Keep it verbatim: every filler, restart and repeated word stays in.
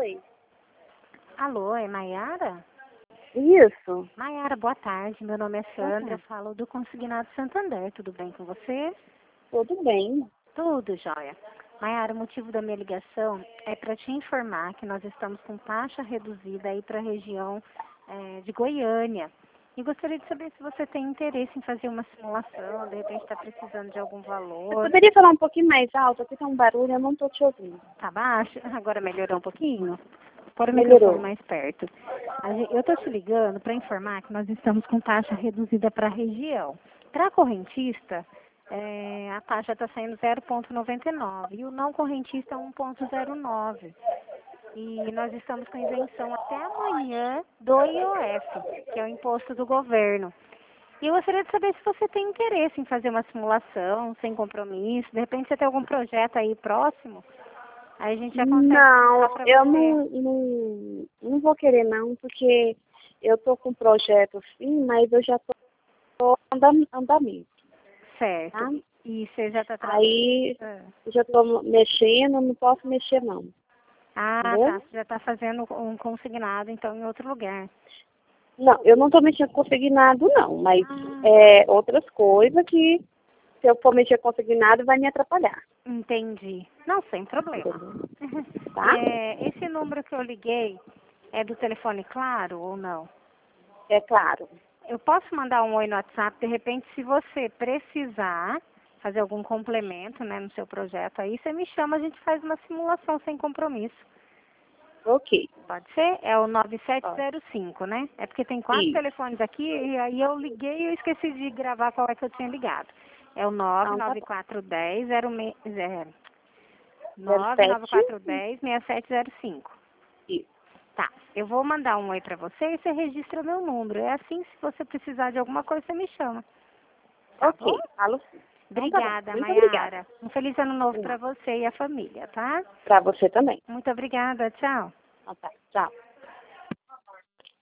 Oi. Alô, é Maiara? Isso. Maiara, boa tarde. Meu nome é Sandra, eu falo do Consignado Santander. Tudo bem com você? Tudo bem. Tudo, jóia. Maiara, o motivo da minha ligação é para te informar que nós estamos com taxa reduzida aí para a região eh, de Goiânia. E gostaria de saber se você tem interesse em fazer uma simulação, de repente está precisando de algum Você valor. poderia falar um pouquinho mais alto? Aqui tá um barulho, eu não tô te ouvindo. Tá baixo? Agora melhorou um pouquinho? Põe o Melhorou. microfone mais perto. A gen- Eu estou te ligando para informar que nós estamos com taxa reduzida para a região. Para a correntista, eh, a taxa está saindo zero vírgula noventa e nove e o não correntista um vírgula zero nove. E nós estamos com isenção até amanhã do I O F, que é o imposto do governo. E eu gostaria de saber se você tem interesse em fazer uma simulação, sem compromisso. De repente você tem algum projeto aí próximo, aí a gente já consegue Não, para eu você. não, não, não vou querer não, porque eu tô com um projeto sim, mas eu já tô em andamento, Certo. tá? E você já está trabalhando? Aí eu já tô mexendo, não posso mexer não. Ah, Entendeu? tá. Você já está fazendo um consignado, então, em outro lugar. Não, eu não tô mexendo com consignado não, mas Ah, é outras coisas que se eu for mexer com consignado vai me atrapalhar. entendi. Não, sem problema. Entendeu? Tá? É, esse número que eu liguei é do telefone claro ou não? É claro. Eu posso mandar um oi no WhatsApp, de repente, se você precisar fazer algum complemento, né, no seu projeto aí, você me chama, a gente faz uma simulação sem compromisso. Ok. Pode ser? É o nove sete zero cinco, né? É porque tem quatro Isso. telefones aqui e aí eu liguei e eu esqueci de gravar qual é que eu tinha ligado. É o Então tá bom. nove nove quatro um zero zero zero nove nove sete. quatro um zero seis sete zero cinco. Isso. Tá, eu vou mandar um oi pra você e você registra meu número. É assim, se você precisar de alguma coisa, você me chama. Tá bom? Ok. Falo sim. Então tá bom. Obrigada, Muito obrigada. Maiara. Um feliz ano novo De pra nada. você e a família, tá? Pra você também. Muito obrigada, tchau. Então tá. Tchau.